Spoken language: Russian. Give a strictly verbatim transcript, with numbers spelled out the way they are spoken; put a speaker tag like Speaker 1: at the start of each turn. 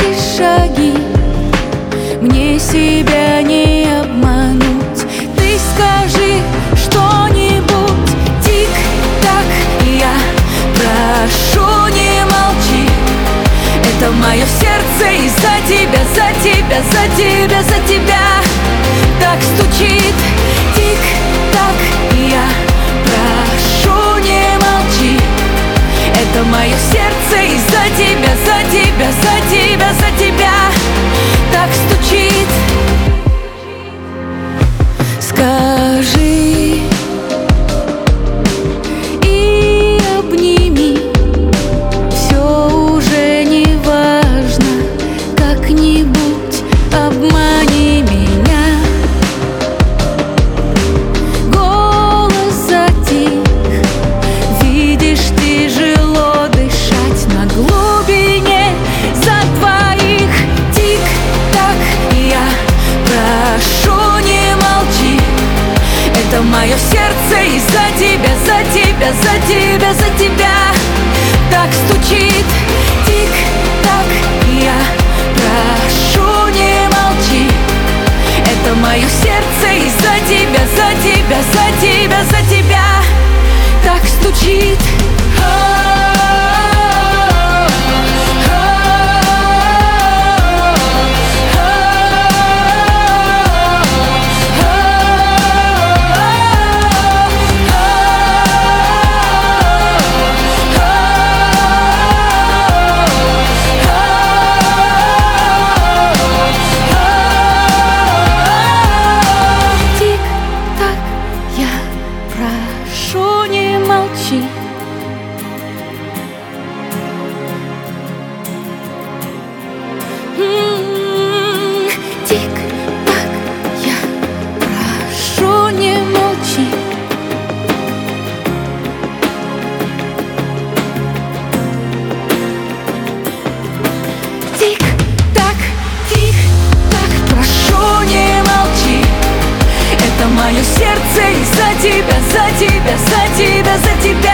Speaker 1: шаги, мне себя не обмануть. Ты скажи что-нибудь, тик-так, я прошу, не молчи. Это мое сердце из-за тебя, за тебя, за тебя, за тебя так стучит. Тик-так, я прошу, не молчи. Это мое сердце из-за тебя, за тебя, за тебя, за тебя так стучит. Скажи и обними, все уже не важно, как-нибудь обмани меня. Голос затих, видишь, тяжело дышать на глубине за двоих. Тик-так, я прошу, не молчи. Это мое сердце из-за тебя, за тебя, за тебя, за тебя так стучит. Тик-так, я прошу, не молчи. Это мое сердце из-за тебя, за тебя, за тебя, за тебя так стучит. Прошу, не молчи. М-м-м, тик-так, я прошу, не молчи. Тик-так, тик-так, прошу, не молчи. Это мое сердце из-за тебя, за тебя, за тебя, за тебя